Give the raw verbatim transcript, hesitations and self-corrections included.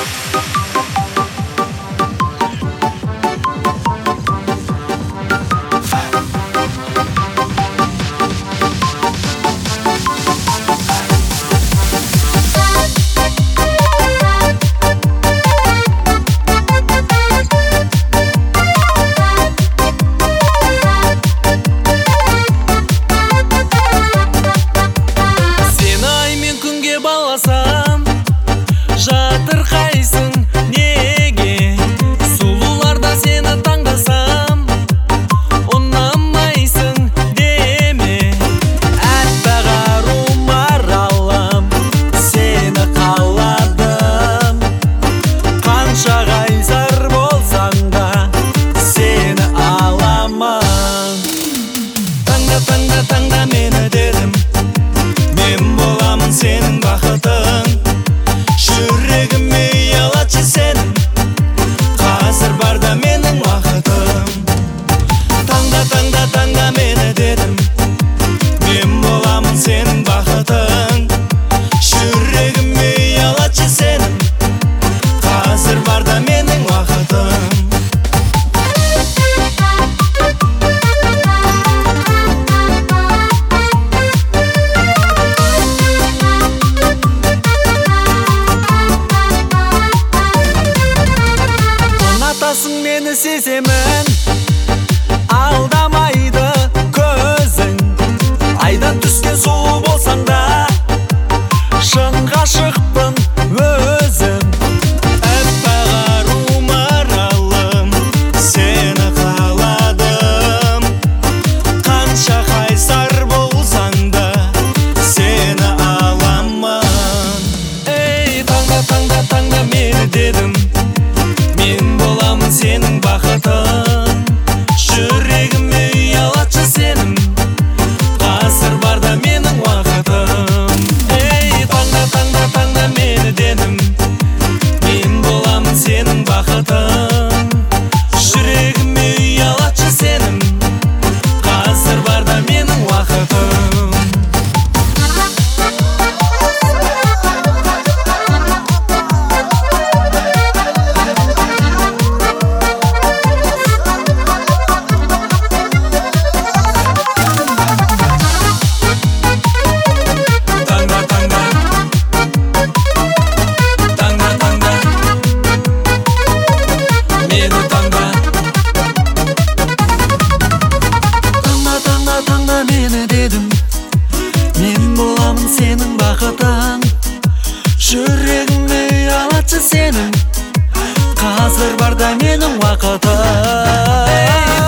жатырқайсың неге? Сұлуларда сені таңдасам ұнамайсың деме. Әппақ ару маралым, сені қаладым. Қанша қайсар болсаң да сені аламын. Таңда, таңда, таңда мені дедім, мен боламын сенің бақытың. Жүрегіме ұялатшы сенің, қазір барда менің уақытым. Таңда, таңда, таңда мені дедім, мен боламын сенің бақытың. Жүрегіме ұялатшы сенің, қазір барда менің уақытым. Мені сеземін, алдамайды көзің. Айдан түскен сұлу болсаң да шын ғашықпын өзім. Әппақ ару маралым, сені қаладым. Қанша қайсар болсаң да сені аламын. Ей, таңда, таңда, таңда мені дедім, мен боламын сенің бақытың. Жүрегіме ұялатшы сенің, қазір барда менің уақытым. Ей, таңда, таңда, таңда мені дедім, мен боламын сенің бақытың. Жүрегіме ұялатшы сенің, қазір барда менің уақытым. Сенің бақытың, жүрегіме ұялатшы сенің, қазір барда менің уақытым.